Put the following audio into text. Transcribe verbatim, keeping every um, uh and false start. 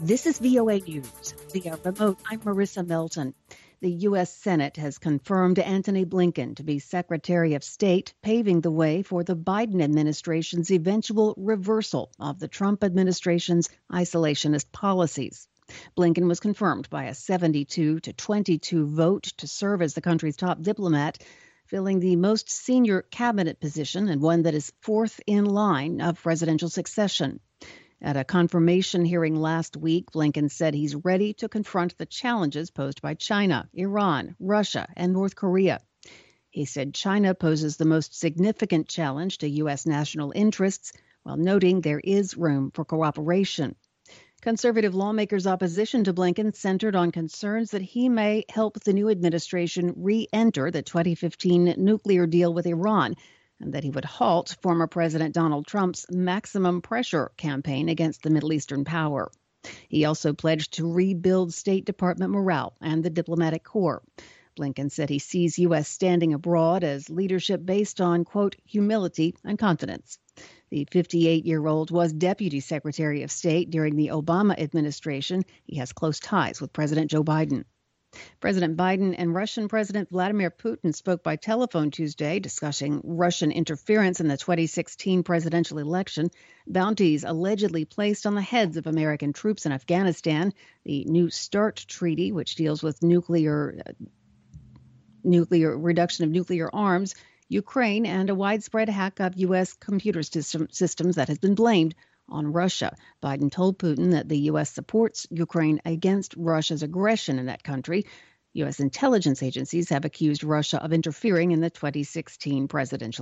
This is V O A News. Via remote, I'm Marissa Melton. The U S. Senate has confirmed Antony Blinken to be Secretary of State, paving the way for the Biden administration's eventual reversal of the Trump administration's isolationist policies. Blinken was confirmed by a seventy-two to twenty-two vote to serve as the country's top diplomat, filling the most senior cabinet position and one that is fourth in line of presidential succession. At a confirmation hearing last week, Blinken said he's ready to confront the challenges posed by China, Iran, Russia, and North Korea. He said China poses the most significant challenge to U S national interests, while noting there is room for cooperation. Conservative lawmakers' opposition to Blinken centered on concerns that he may help the new administration re-enter the twenty fifteen nuclear deal with Iran, and that he would halt former President Donald Trump's maximum pressure campaign against the Middle Eastern power. He also pledged to rebuild State Department morale and the diplomatic corps. Blinken said he sees U S standing abroad as leadership based on, quote, humility and confidence. The fifty-eight-year-old was Deputy Secretary of State during the Obama administration. He has close ties with President Joe Biden. President Biden and Russian President Vladimir Putin spoke by telephone Tuesday, discussing Russian interference in the twenty sixteen presidential election, bounties allegedly placed on the heads of American troops in Afghanistan, the New START treaty, which deals with nuclear, uh, nuclear reduction of nuclear arms, Ukraine, and a widespread hack of U S computer system, systems that has been blamed on Russia. Biden told Putin that the U S supports Ukraine against Russia's aggression in that country. U S intelligence agencies have accused Russia of interfering in the twenty sixteen presidential